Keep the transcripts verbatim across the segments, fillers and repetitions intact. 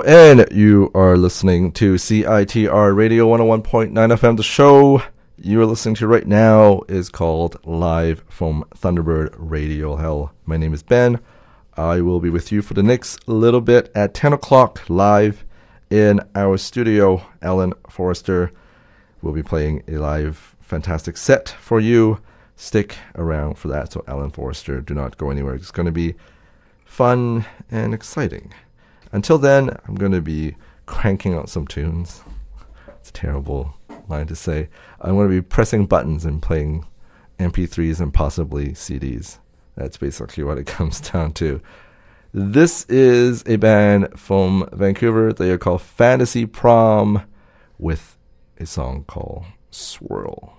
and you are listening to C I T R Radio one oh one point nine F M. The show you are listening to right now is called Live from Thunderbird Radio Hell. My name is Ben. I will be with you for the next little bit at ten o'clock live in our studio. Alan Forrester will be playing a live fantastic set for you. Stick around for that. So Alan Forrester, do not go anywhere. It's going to be fun and exciting. Until then, I'm going to be cranking out some tunes. It's a terrible line to say. I'm going to be pressing buttons and playing M P threes and possibly C Ds. That's basically what it comes down to. This is a band from Vancouver. They are called Fantasy Prom with a song called Swirl.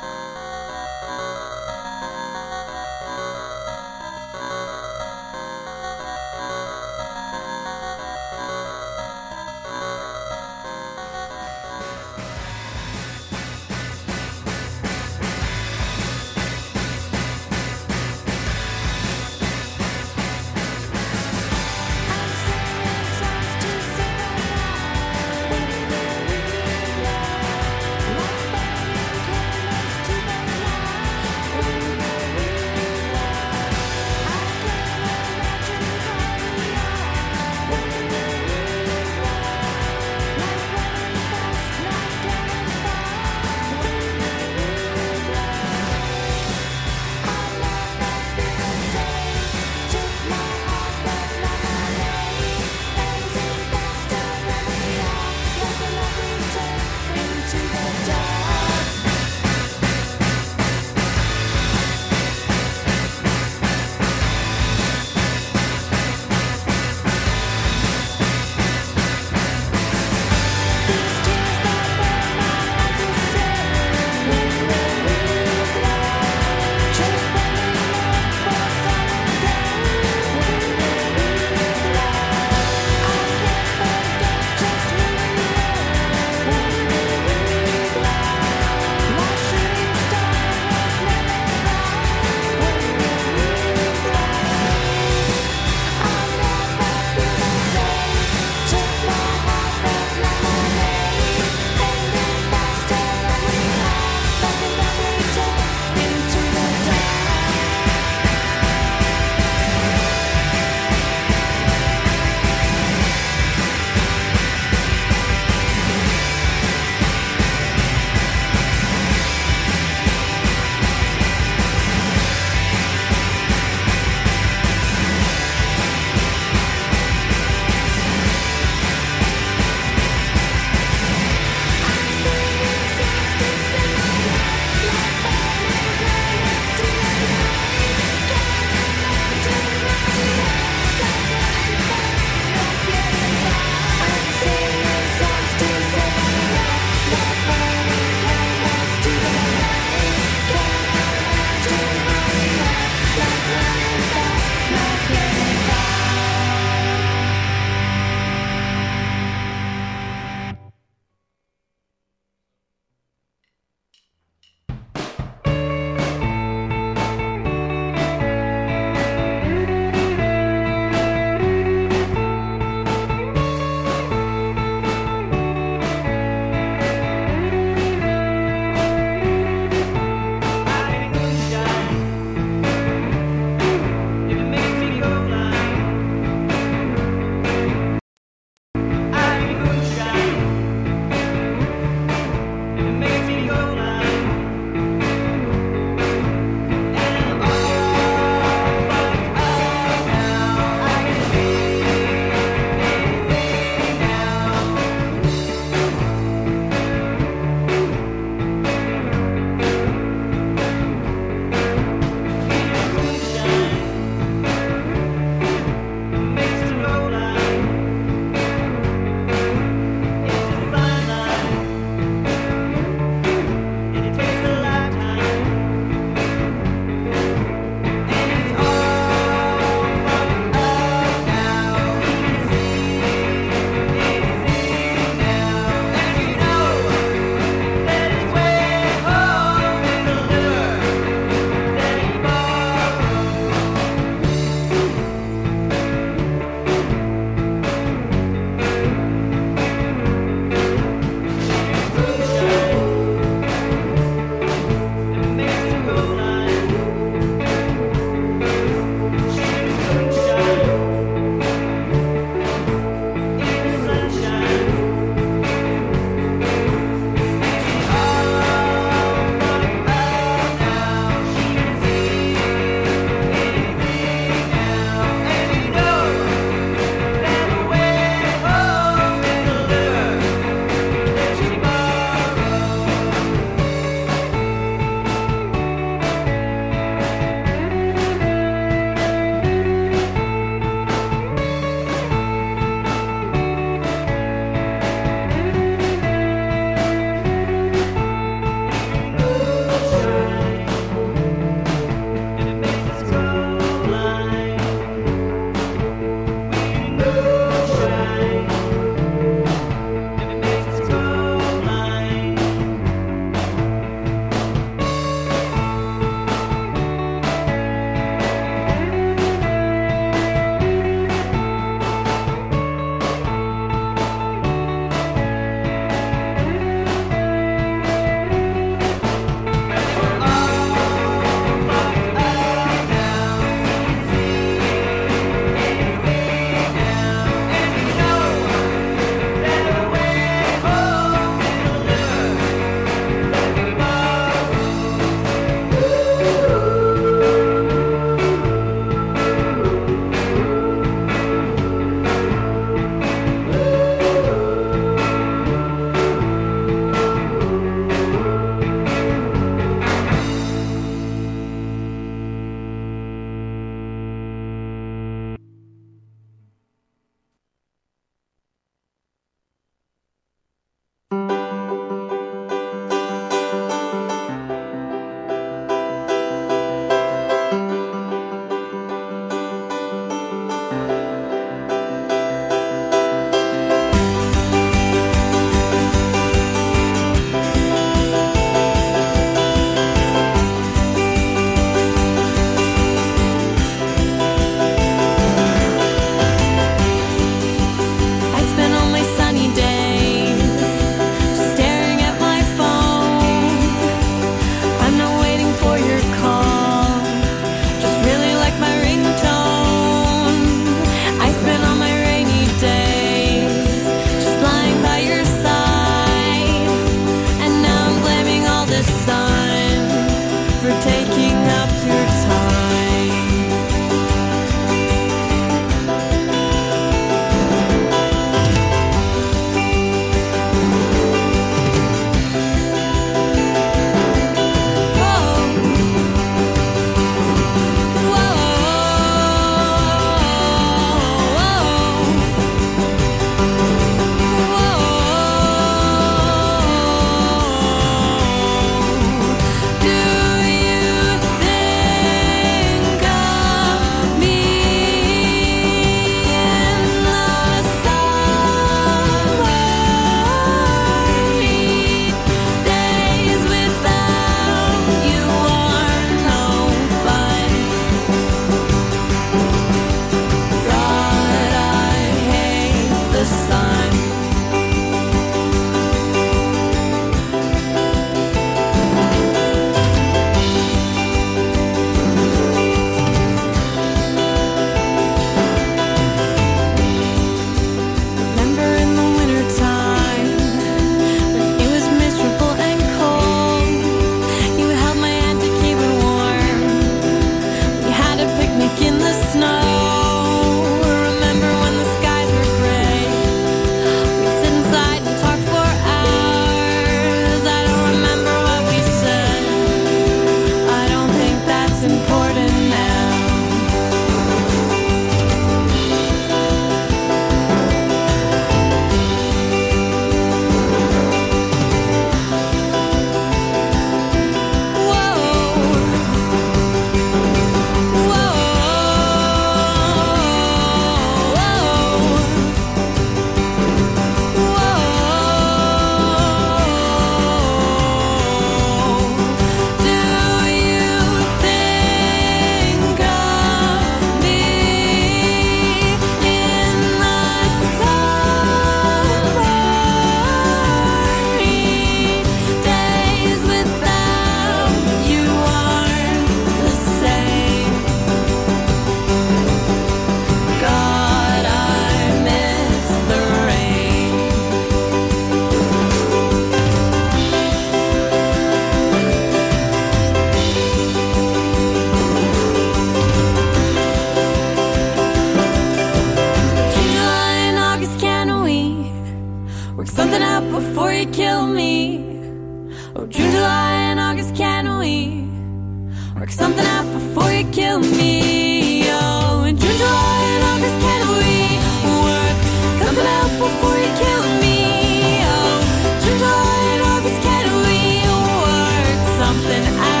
Oh, June, July, and August, can we work something out before you kill me? Oh, in June, July, and August, can we work something out before you kill me? Oh, June, July, and August, can we work something out?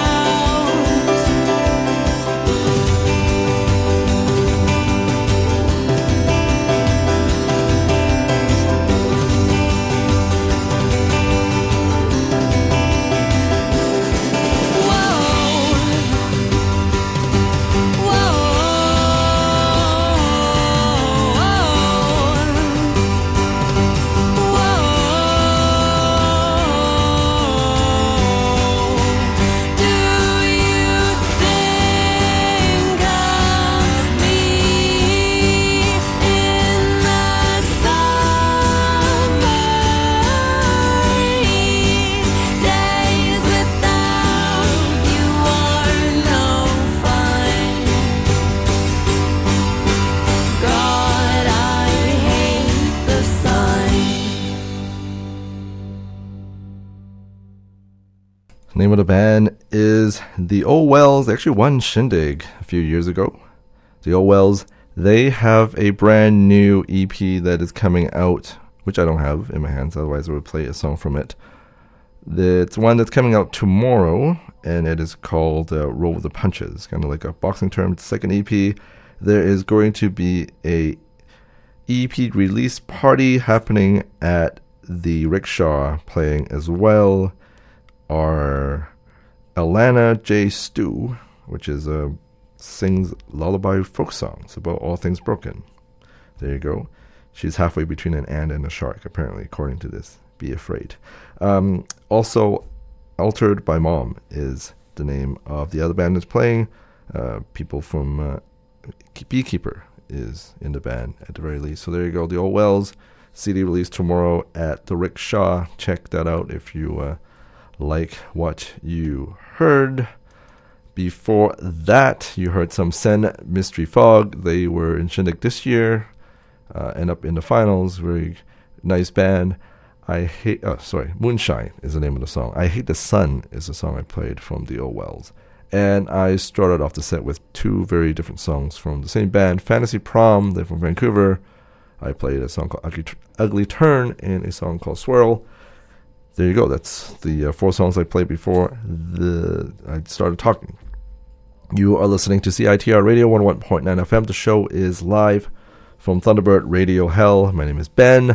Name of the band is The Old Wells. They actually won Shindig a few years ago. The Old Wells, they have a brand new E P that is coming out, which I don't have in my hands, otherwise I would play a song from it. It's one that's coming out tomorrow, and it is called uh, Roll with the Punches, kind of like a boxing term. It's the second E P. There is going to be a E P release party happening at the Rickshaw playing as well. Are Alana J. Stew, which is a sings lullaby folk songs about all things broken. There you go. She's halfway between an ant and a shark, apparently, according to this. Be afraid. Um, also, Altered by Mom is the name of the other band that's playing. Uh, people from uh, Beekeeper is in the band at the very least. So there you go. The Old Wells C D release tomorrow at the Rickshaw. Check that out if you uh, like what you heard. Before that, you heard some Sen Mystery Fog. They were in Shindig this year, uh, end up in the finals. Very nice band. I hate, oh, sorry, Moonshine is the name of the song. I Hate the Sun is the song I played from the Old Wells. And I started off the set with two very different songs from the same band, Fantasy Prom. They're from Vancouver. I played a song called Ugly, Ugly Turn and a song called Swirl. There you go. That's the uh, four songs I played before the I started talking. You are listening to C I T R Radio one oh one point nine F M. The show is live from Thunderbird Radio Hell. My name is Ben.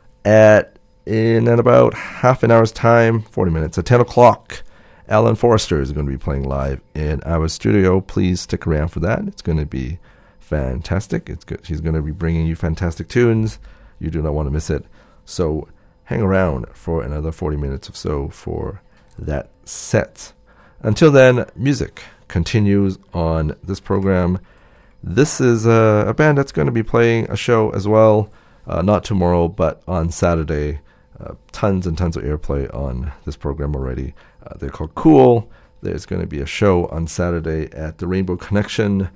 At in at about half an hour's time, forty minutes, at ten o'clock, Alan Forrester is going to be playing live in our studio. Please stick around for that. It's going to be fantastic. It's good. She's going to be bringing you fantastic tunes. You do not want to miss it. So hang around for another forty minutes or so for that set. Until then, music continues on this program. This is a, a band that's going to be playing a show as well, uh, not tomorrow, but on Saturday. Uh, tons and tons of airplay on this program already. Uh, they're called Cool. There's going to be a show on Saturday at the Rainbow Connection.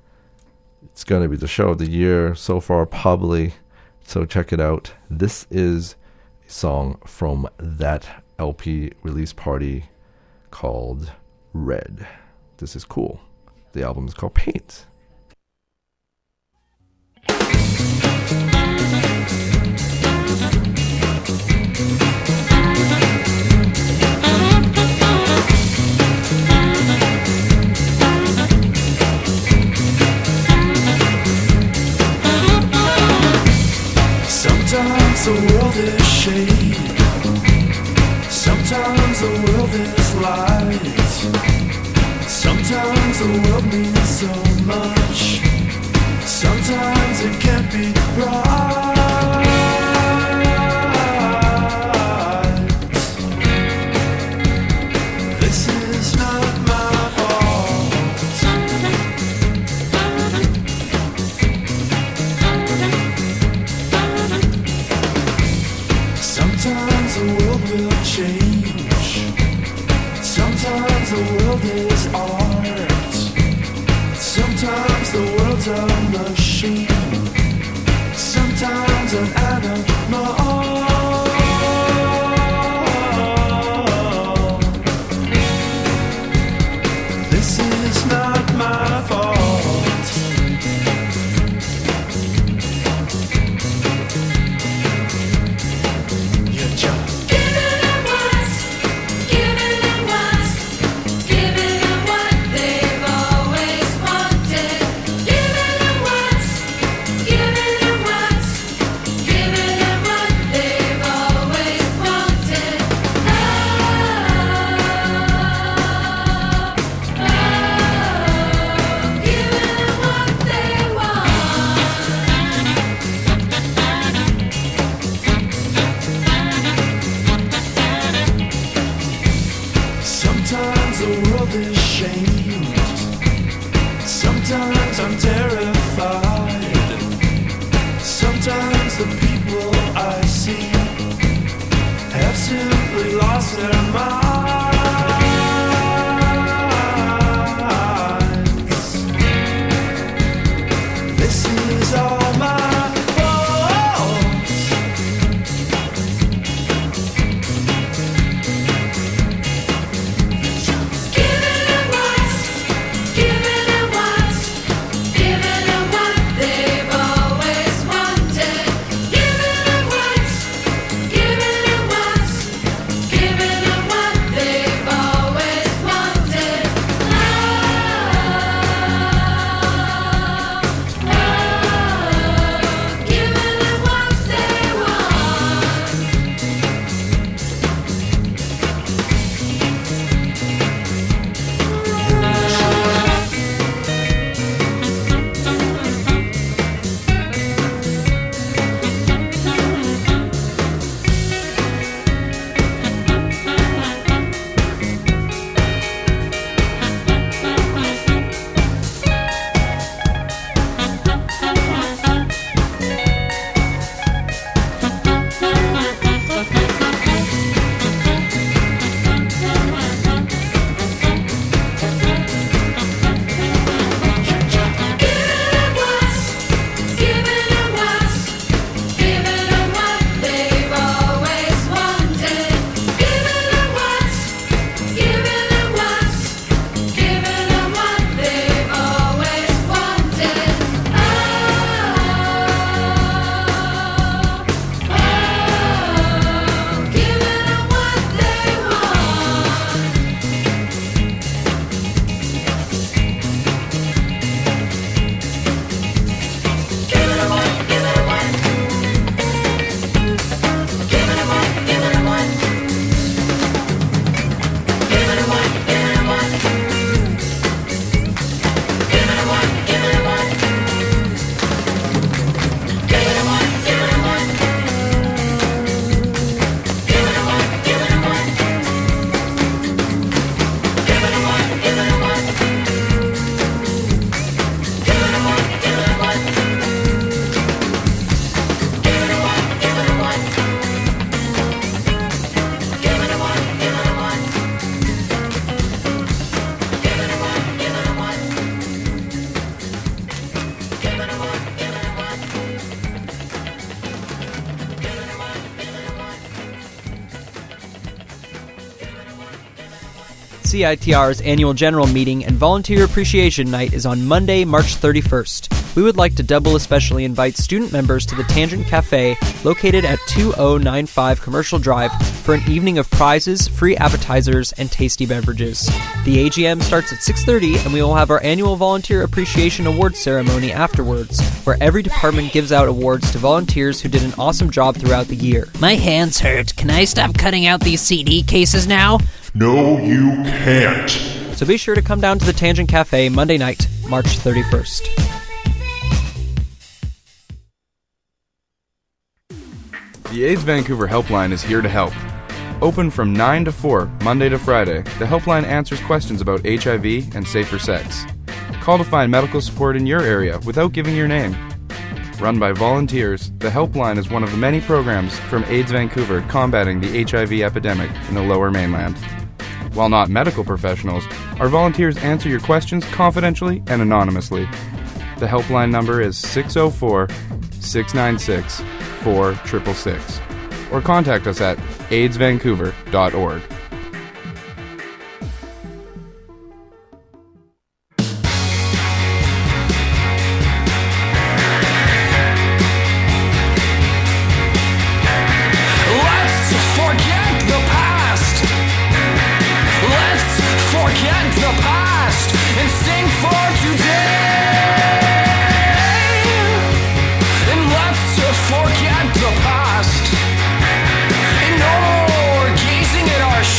It's going to be the show of the year so far, probably. So check it out. This is song from that L P release party called Red. This is Cool. The album is called Paint. Sometimes the world is shade, sometimes the world is light, sometimes the world means so much, sometimes it can't be right. This is not my fault. Sometimes the world will change. Sometimes the world is art. Sometimes the world's a machine. Sometimes an animal. Sometimes the world is shamed. Sometimes I'm terrified. Sometimes the people I see have simply lost their minds. This is all my C I T R's annual general meeting and volunteer appreciation night is on Monday, March thirty-first. We would like to double especially invite student members to the Tangent Cafe, located at two oh nine five Commercial Drive, for an evening of prizes, free appetizers, and tasty beverages. The A G M starts at six thirty, and we will have our annual Volunteer Appreciation Awards ceremony afterwards, where every department gives out awards to volunteers who did an awesome job throughout the year. My hands hurt. Can I stop cutting out these C D cases now? No, you can't. So be sure to come down to the Tangent Cafe Monday night, March thirty-first. The AIDS Vancouver Helpline is here to help. Open from nine to four, Monday to Friday, the helpline answers questions about H I V and safer sex. Call to find medical support in your area without giving your name. Run by volunteers, the helpline is one of the many programs from AIDS Vancouver combating the H I V epidemic in the Lower Mainland. While not medical professionals, our volunteers answer your questions confidentially and anonymously. The helpline number is six oh four, six nine six, four six six six, or contact us at aids vancouver dot org. Forget the past, and no more gazing at our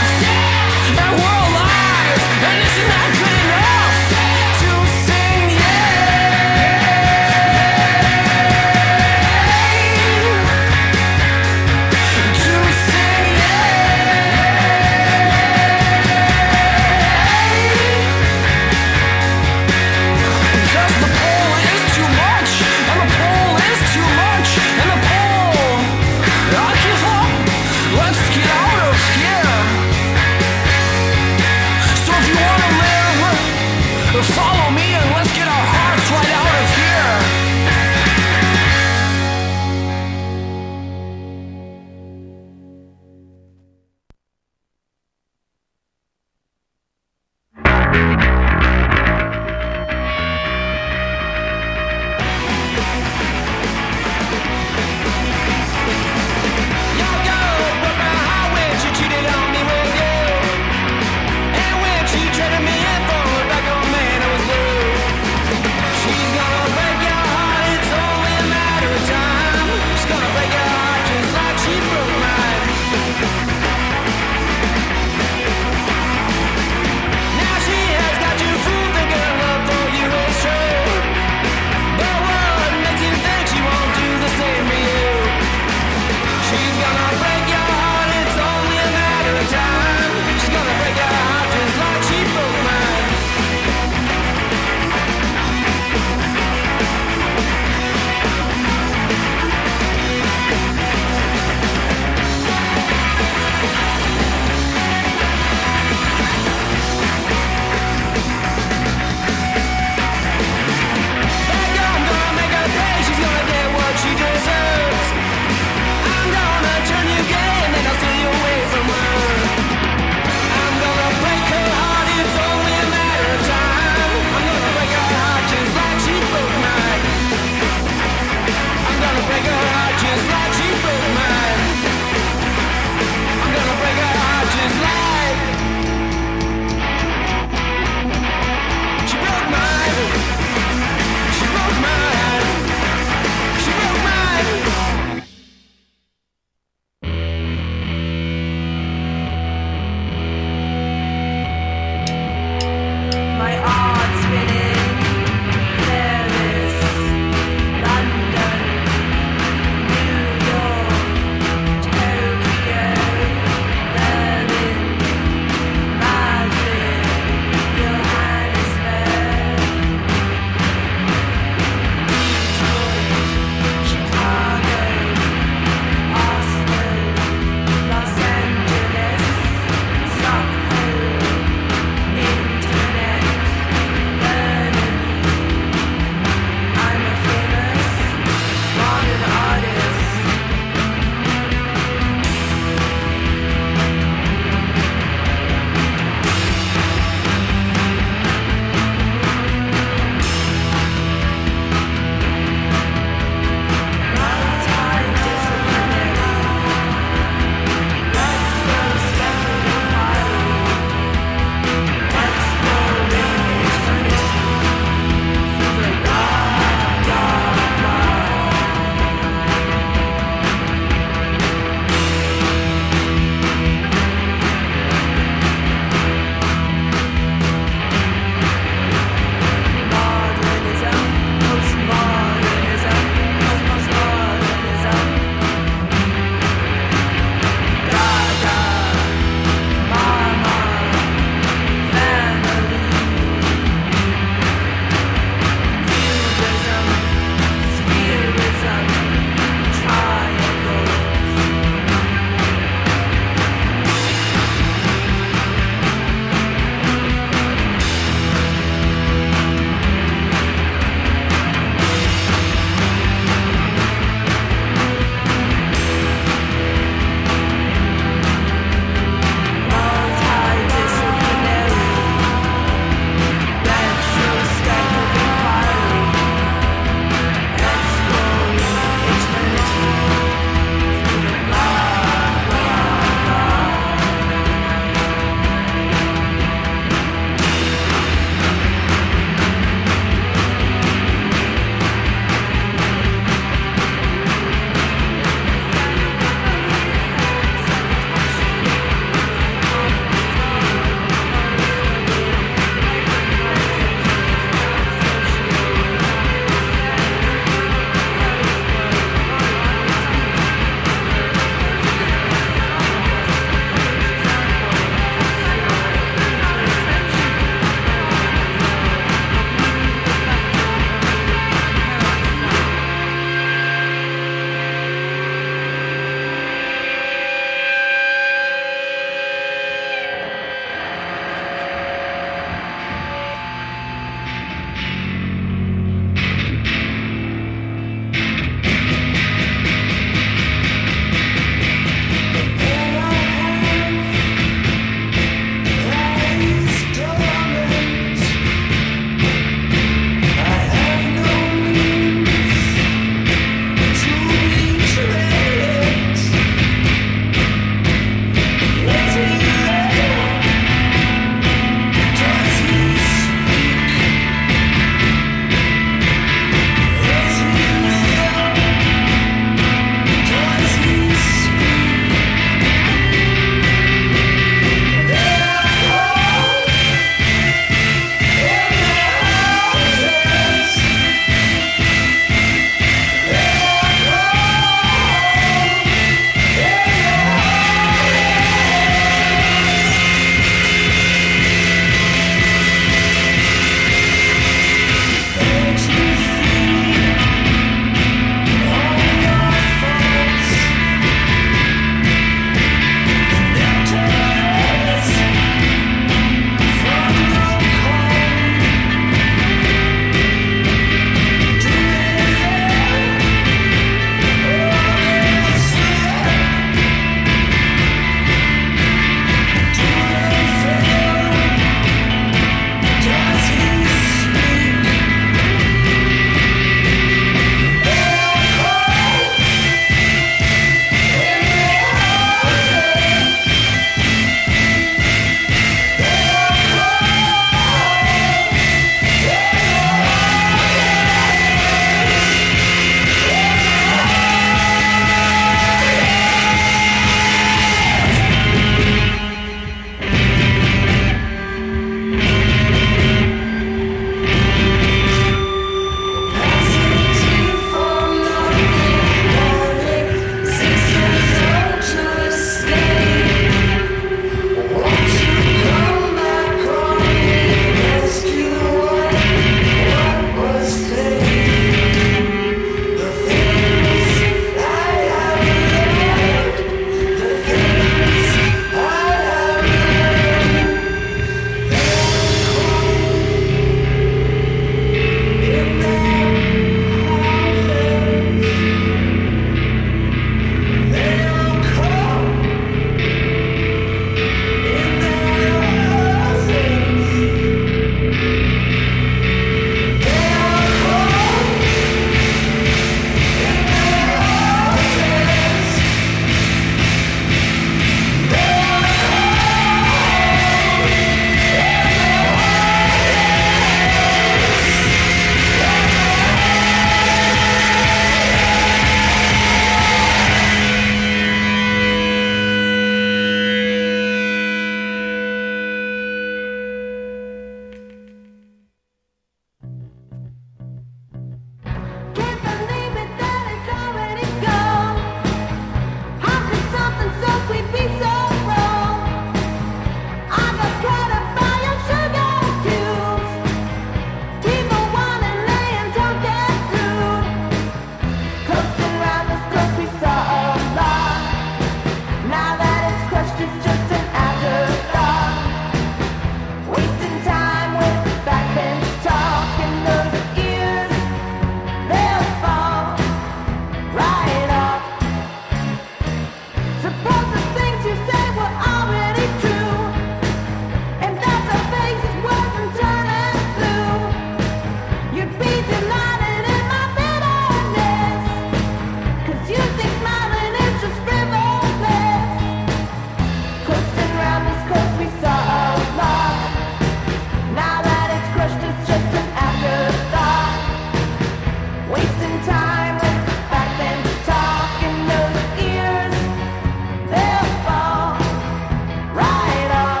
Wasting time with back then talking those ears. They'll fall right off.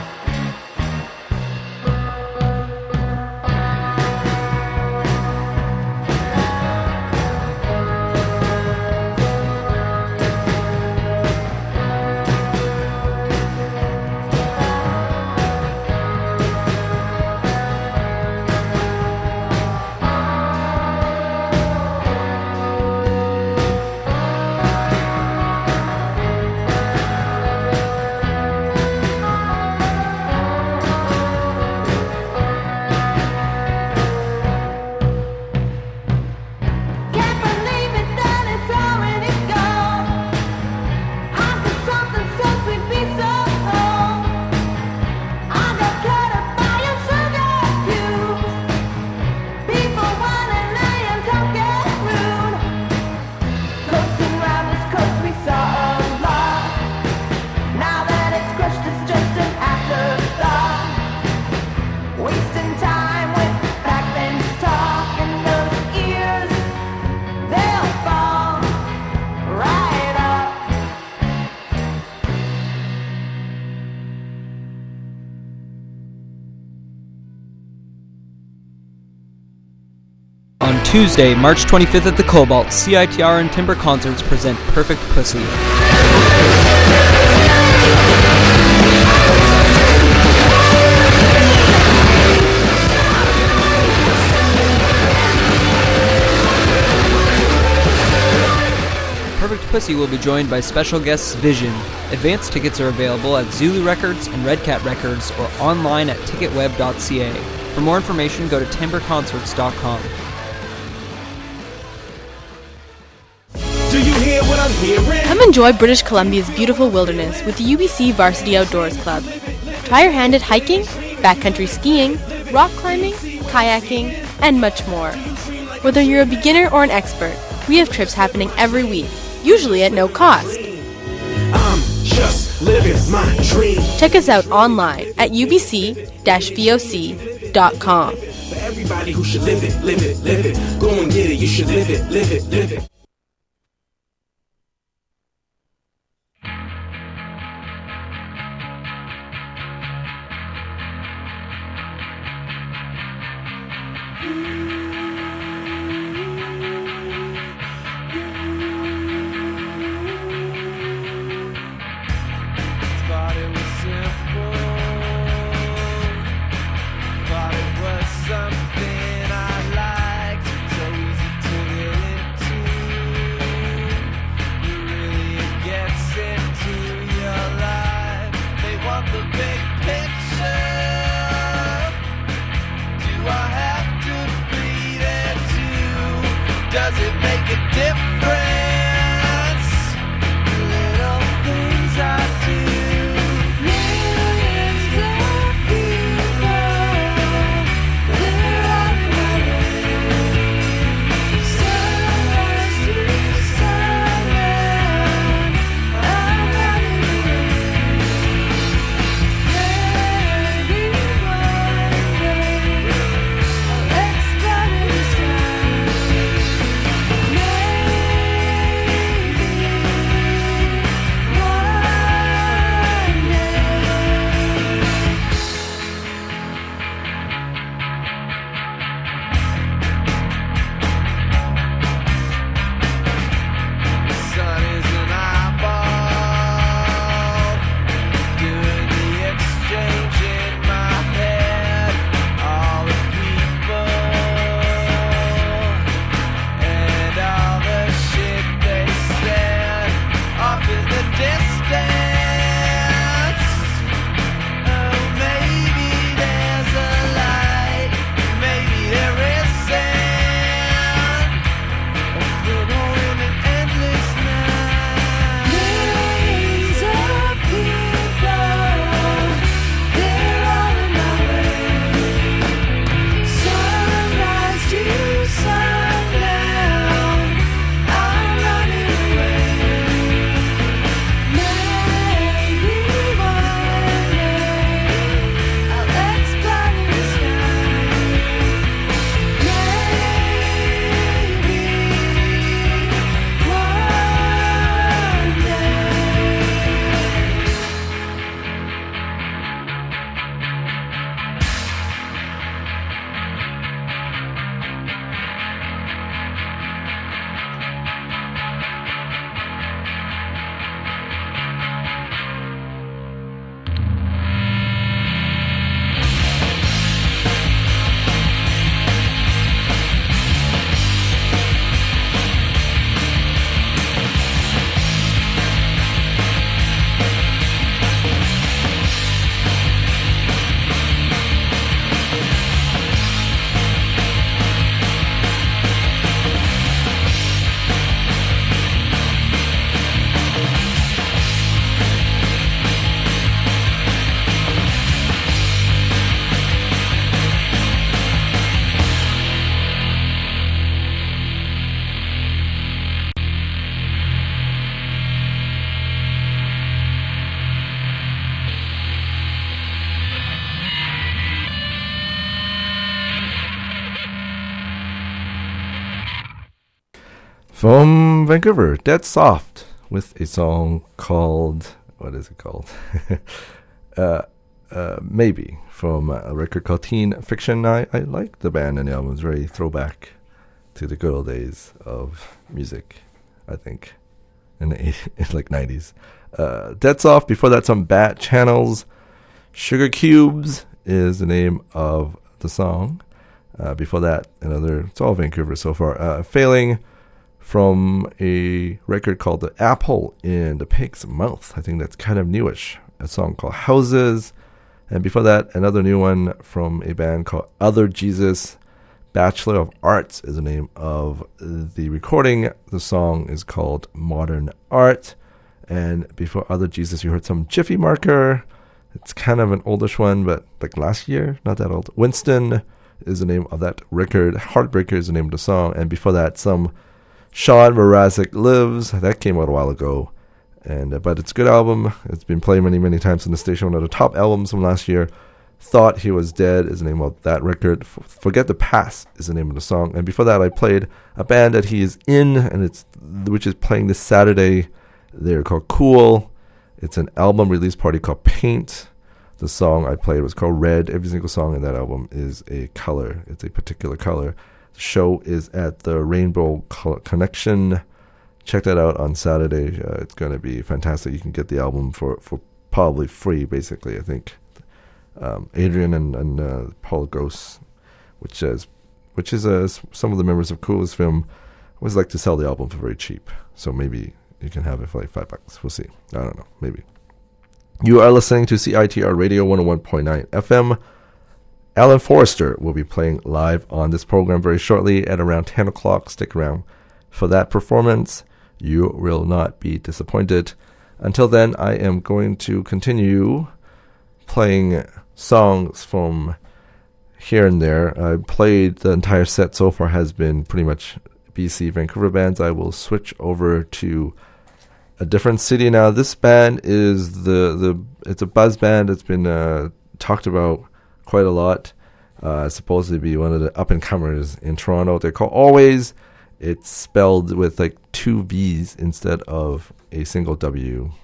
Can't believe it that it's already gone. After something so sweet, be so cold. I got caught up by your sugar cubes. People wanna lay and talk get rude. Coasting round this coast, we saw a lot. Now that it's crushed, it's just an afterthought. Wasting time with back then's talk and those ears. They'll fall right off. On Tuesday, March twenty-fifth at the Cobalt, C I T R and Timber Concerts present Perfect Pussy. Perfect Pussy will be joined by special guests Vision. Advance tickets are available at Zulu Records and Red Cat Records or online at ticket web dot c a. For more information, go to timber concerts dot com. Do you hear what I'm hearing? Come enjoy British Columbia's beautiful wilderness with the U B C Varsity Outdoors Club. Try your hand at hiking, backcountry skiing, rock climbing, kayaking, and much more. Whether you're a beginner or an expert, we have trips happening every week, usually at no cost. I'm just living my dream. Check us out online at u b c dash v o c dot com. For everybody who should live it, live it, live it. Go and get it, you should live it, live it, live it. Thought it was simple. Thought it was something I liked. So easy to get into. You really it gets into your life. They want the big picture. Do I have to be there too? Does it make a difference? Little things I do. Millions of people, they're on my way. Sunrise to sundown, I'm running away. Maybe one day I'll explode in the sky. Maybe From Vancouver, Dead Soft, with a song called, what is it called? uh, uh, Maybe, from a record called Teen Fiction. I, I like the band and the album. It's very throwback to the good old days of music, I think, in the eighties, in like nineties. Uh, Dead Soft, before that, some Bat Channels. Sugar Cubes is the name of the song. Uh, before that, another, it's all Vancouver so far. Uh, Failing, from a record called The Apple in the Pig's Mouth. I think that's kind of newish. A song called Houses. And before that, another new one from a band called Other Jesus. Bachelor of Arts is the name of the recording. The song is called Modern Art. And before Other Jesus, you heard some Jiffy Marker. It's kind of an oldish one, but like last year, not that old. Winston is the name of that record. Heartbreaker is the name of the song. And before that, some Sean Mrazek Lives. That came out a while ago. and uh, But it's a good album. It's been played many, many times in the station. One of the top albums from last year. Thought He Was Dead is the name of that record. F- Forget the Past is the name of the song. And before that, I played a band that he is in, and it's which is playing this Saturday. They're called Cool. It's an album release party called Paint. The song I played was called Red. Every single song in that album is a color. It's a particular color. The show is at the Rainbow Co- Connection. Check that out on Saturday. Uh, it's going to be fantastic. You can get the album for, for probably free, basically, I think. Um, Adrian and, and uh, Paul Gross, which is, which is uh, some of the members of Coolest Film, always like to sell the album for very cheap. So maybe you can have it for like five bucks. We'll see. I don't know. Maybe. You are listening to C I T R Radio one oh one point nine F M. Alan Forrester will be playing live on this program very shortly at around ten o'clock. Stick around for that performance. You will not be disappointed. Until then, I am going to continue playing songs from here and there. I played the entire set so far has been pretty much B C Vancouver bands. I will switch over to a different city now. This band is the the it's a buzz band. It's been uh, talked about quite a lot. Uh, supposed to be one of the up and comers in Toronto. They're called Always. It's spelled with like two V's instead of a single W.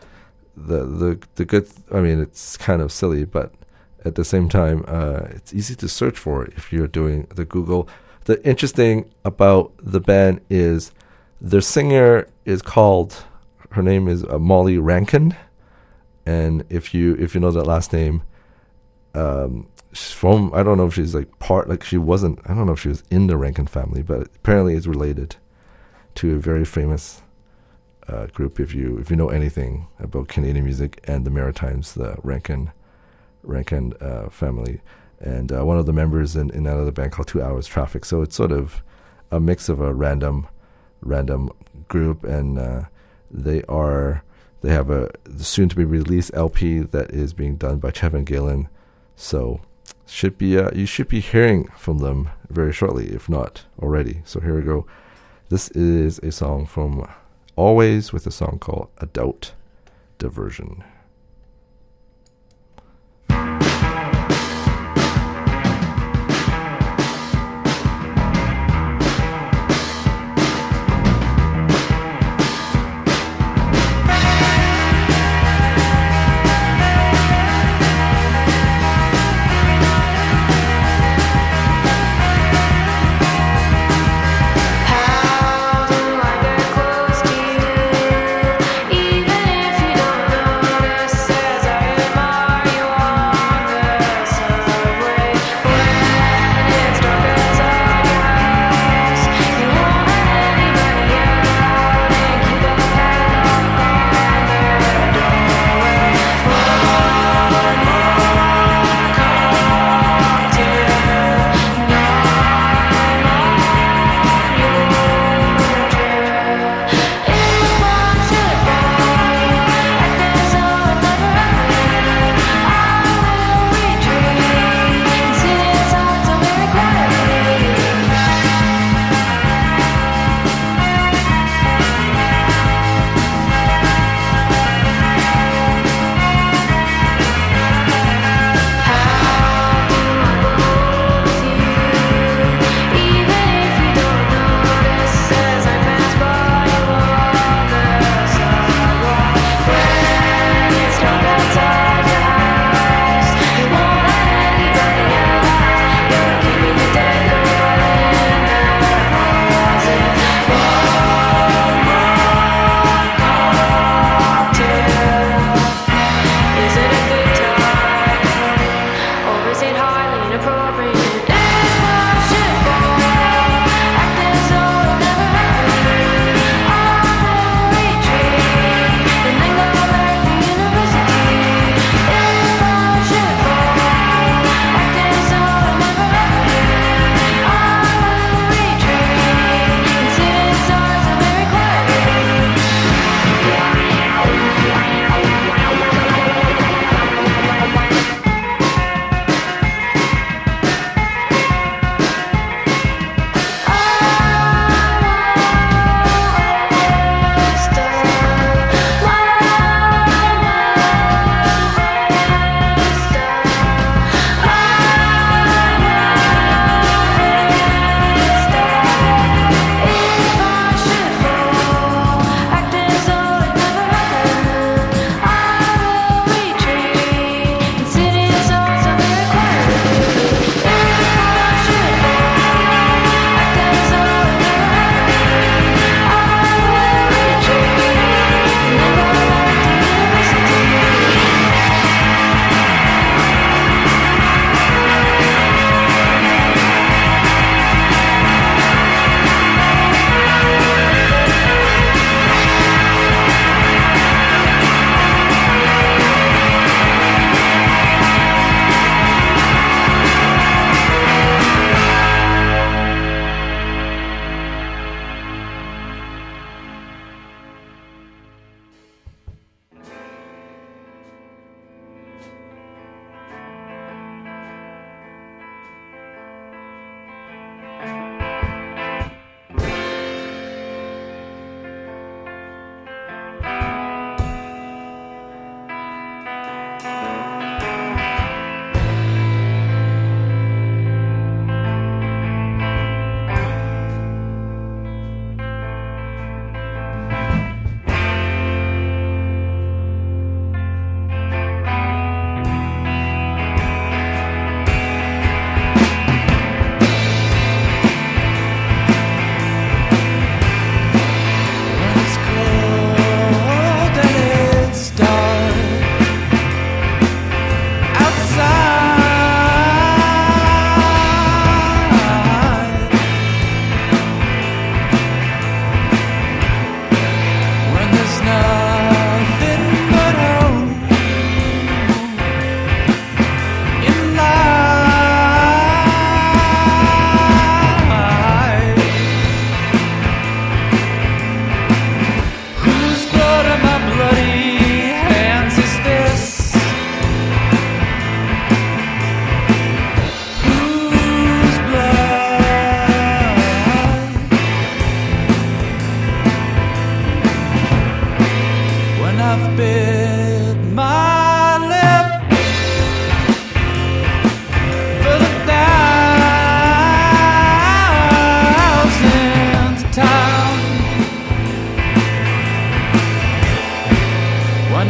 The the the good. I mean, it's kind of silly, but at the same time, uh, it's easy to search for if you're doing the Google. The interesting about the band is their singer is called. Her name is uh, Molly Rankin, and if you if you know that last name, um, she's from I don't know if she's like part like she wasn't I don't know if she was in the Rankin family, but apparently it's related to a very famous uh, group. If you if you know anything about Canadian music and the Maritimes, the Rankin Rankin uh, family, and uh, one of the members in, in another band called Two Hours Traffic. So it's sort of a mix of a random random group and. Uh, They are. They have a soon-to-be released L P that is being done by Chevin Galen, so should be uh, you should be hearing from them very shortly, if not already. So here we go. This is a song from Always with a song called Adult Diversion. How do I get close to you, even if you don't know?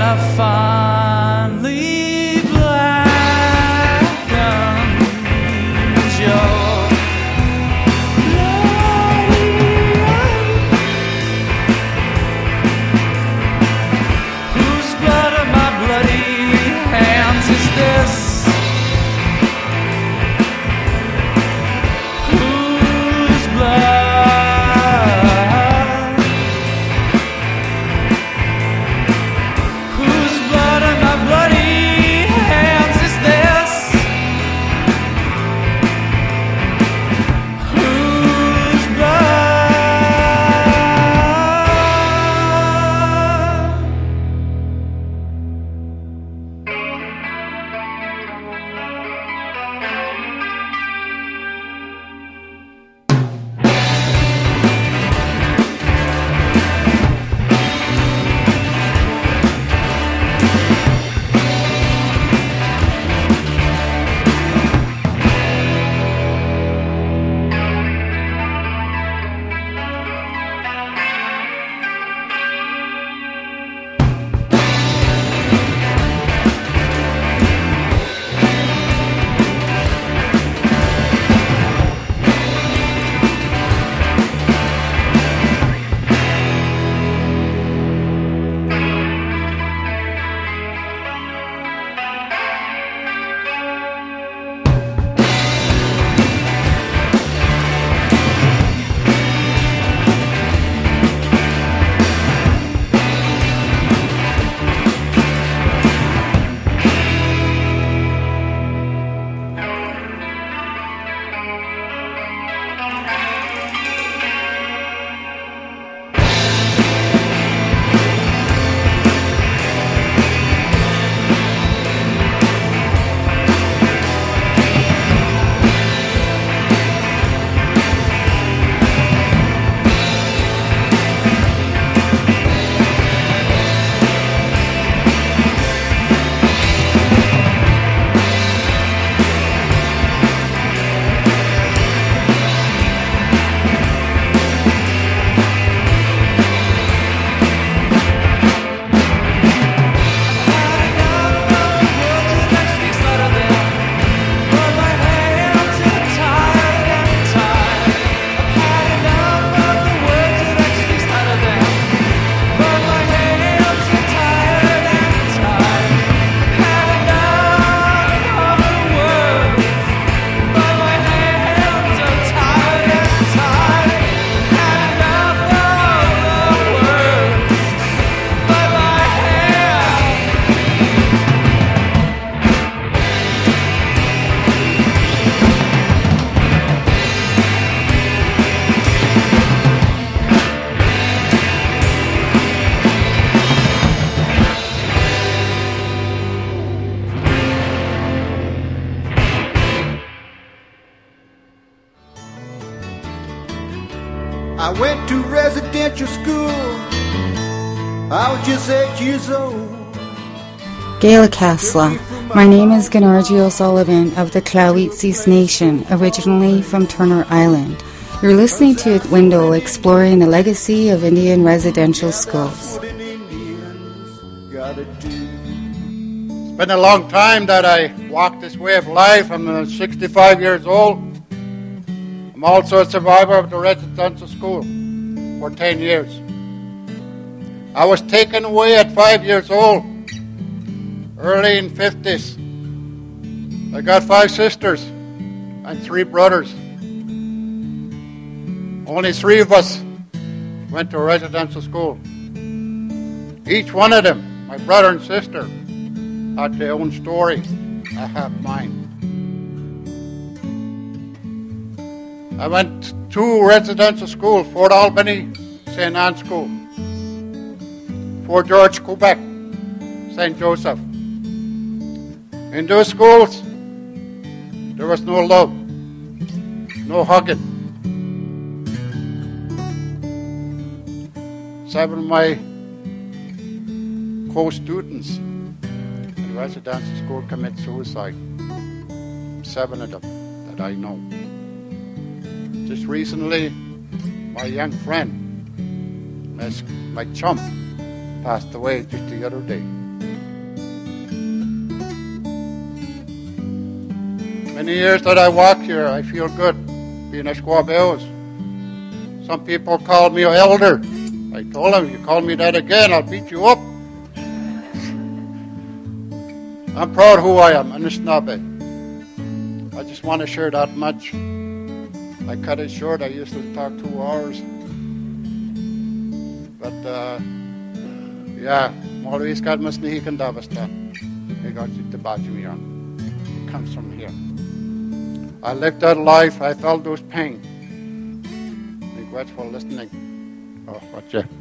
a finely blackened jaw. Whose blood on my bloody hands is this? Whose blood? Whose blood on my bloody hands is this? Whose blood? I went to residential school. I was just eight years old. Gail Casla. My name is Ganarji O'Sullivan of the Clawetsis Nation, originally from Turner Island. You're listening to Window, exploring the legacy of Indian residential schools. It's been a long time that I walked this way of life. I'm uh, sixty-five years old. I'm also a survivor of the residential school for ten years. I was taken away at five years old, early in fifties. I got five sisters and three brothers. Only three of us went to a residential school. Each one of them, my brother and sister, had their own story. I have mine. I went to residential school, Fort Albany, Saint Anne School, Fort George, Quebec, Saint Joseph. In those schools, there was no love, no hugging. Seven of my co-students in the residential school commit suicide. Seven of them that I know. Just recently, my young friend, my chum, passed away just the other day. Many years that I walk here, I feel good being a Squabeos. Some people call me an elder. I told them, you call me that again, I'll beat you up. I'm proud who I am, and it's not bad. I just want to share that much. I cut it short. I used to talk two hours. But, uh, yeah, Maurice got my sneak and Davastan. He got you to Bajimian. It comes from here. I lived that life. I felt those pain. Regrets for listening. Oh, what you?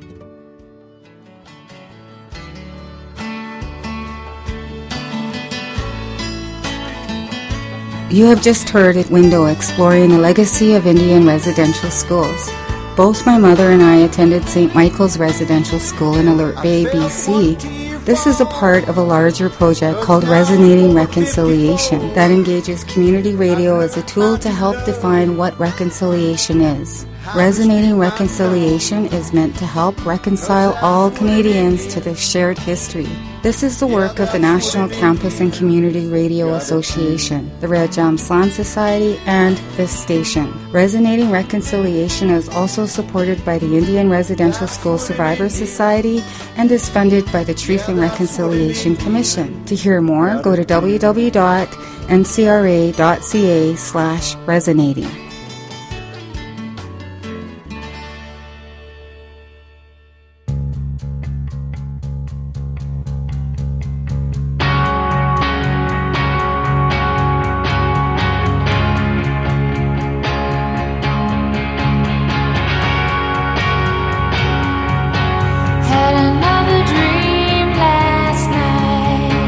You have just heard at Window exploring the legacy of Indian residential schools. Both my mother and I attended Saint Michael's Residential School in Alert Bay, B C. This is a part of a larger project called Resonating Reconciliation that engages community radio as a tool to help define what reconciliation is. Resonating Reconciliation is meant to help reconcile all Canadians to their shared history. This is the work of the National Campus and Community Radio Association, the Red Jam Slam Society, and this station. Resonating Reconciliation is also supported by the Indian Residential School Survivors Society and is funded by the Truth and Reconciliation Commission. To hear more, go to w w w dot n c r a dot c a slash resonating.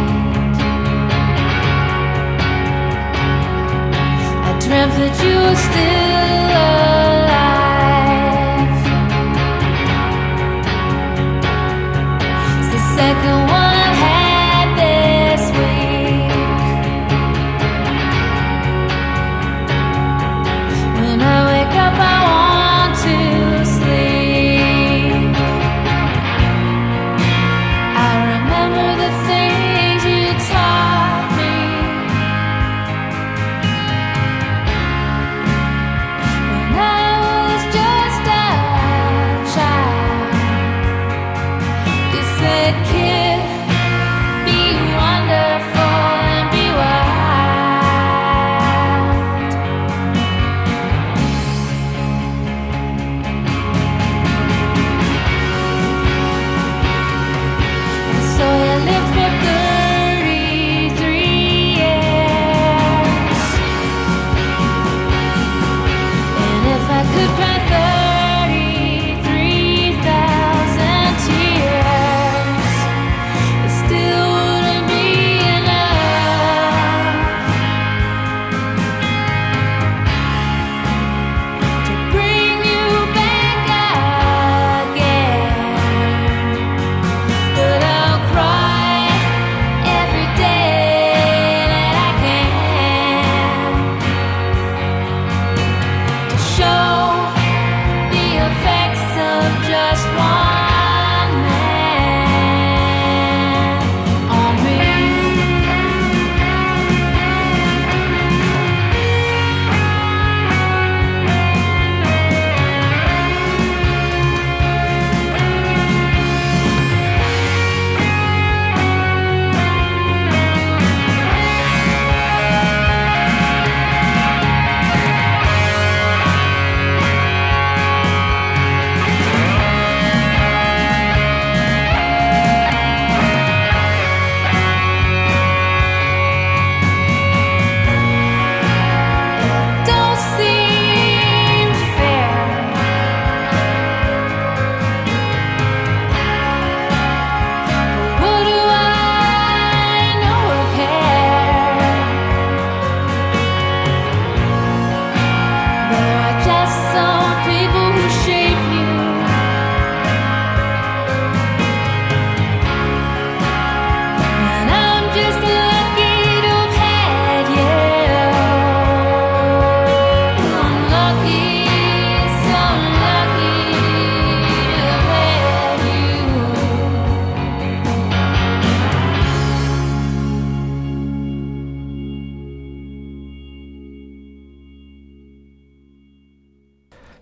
That you were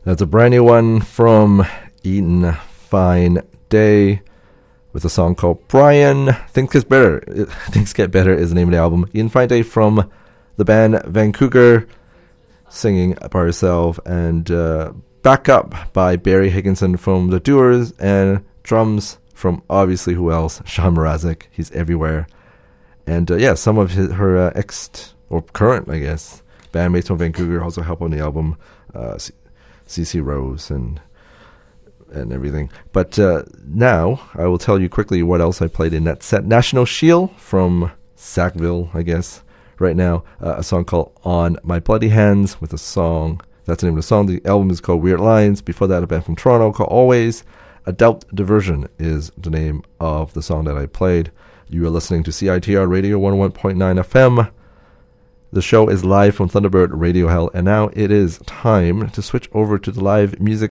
That's a brand new one from Eaton Fine Day with a song called Brian. Things Get Better. Things Get Better is the name of the album. Eaton Fine Day from the band Vancouver, singing by herself, and uh, back up by Barry Higginson from The Doers, and drums from obviously who else? Sean Mrazek. He's everywhere. And uh, yeah, some of his, her uh, ex, or current, I guess, bandmates from Vancouver also help on the album. Uh, C C Rose and and everything. But uh, now I will tell you quickly what else I played in that set. National Shield from Sackville, I guess, right now. Uh, a song called On My Bloody Hands with a song. That's the name of the song. The album is called Weird Lines. Before that, a band from Toronto called Always. Adult Diversion is the name of the song that I played. You are listening to C I T R Radio one oh one point nine F M. The show is live from Thunderbird Radio Hell, and now it is time to switch over to the live music